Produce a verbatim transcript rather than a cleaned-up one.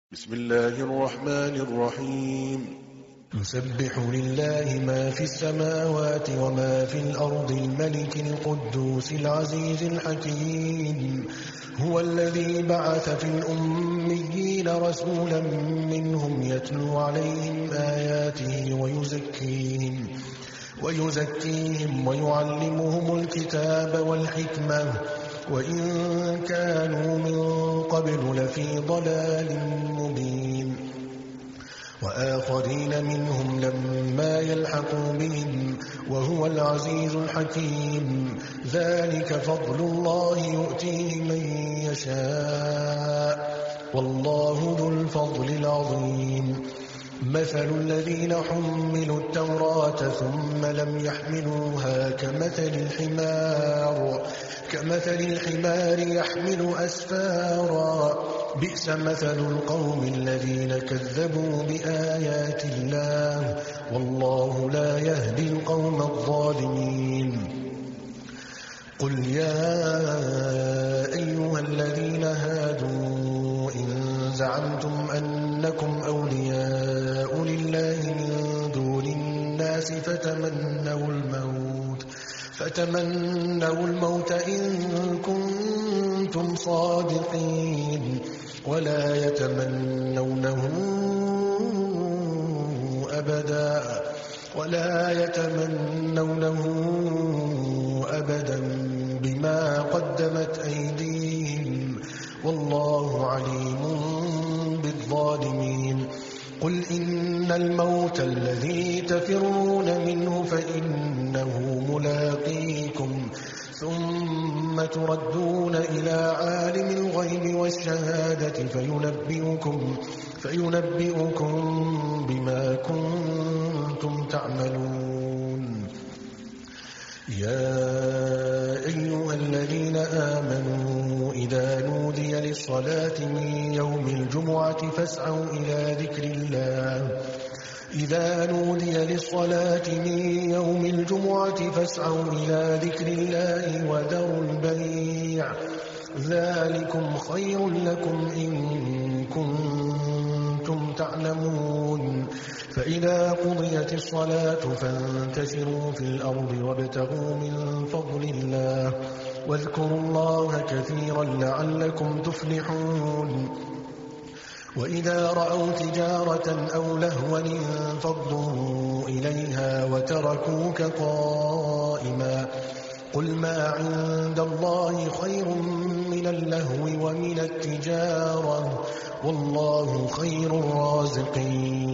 بسم الله الرحمن الرحيم. يسبح لله ما في السماوات وما في الأرض الملك القدوس العزيز الحكيم. هو الذي بعث في الأميين رسولا منهم يتلو عليهم آياته ويزكيهم ويزكيهم ويعلمهم الكتاب والحكمة وإن كانوا من قبل لفي ضلال مبين. وآخرين منهم لما يلحقوا بهم وهو العزيز الحكيم. ذلك فضل الله يؤتيه من يشاء والله ذو الفضل العظيم. مثل الذين حملوا التوراة ثم لم يحملوها كمثل الحمار كمثل الحمار يحمل أسفارا بئس مثل القوم الذين كذبوا بآيات الله والله لا يهدي القوم الظالمين. قل يا أيها الذين هادوا إن زعمتم أنكم أولياء لله من دون الناس فتمنوا الموت فتمنوا الموت إن كنتم صادقين ولا يتمنونه أبدا ولا يتمنونه أبدا بما قدمت أيديهم والله عليم بالظالمين. قل إن الموت الذي تفرون منه فإنه ملاقيكم ثم تردون إلى عالم الغيب والشهادة فينبئكم, فينبئكم بما كنتم تعملون. يا أيها الذين آمنوا إذا نودي للصلاة من يوم الجمعة فاسعوا إلى ذكر الله إذا نودي للصلاة من يوم الجمعة فاسعوا إلى ذكر الله وذروا البيع ذلكم خير لكم إن كنتم تعلمون. فإذا قضيت الصلاة فانتشروا في الأرض وابتغوا من فضل الله واذكروا الله كثيرا لعلكم تفلحون. وإذا رأوا تجارة أو لهوا انفضوا إليها وتركوك قائما قل ما عند الله خير من اللهو ومن التجارة والله خير الرازقين.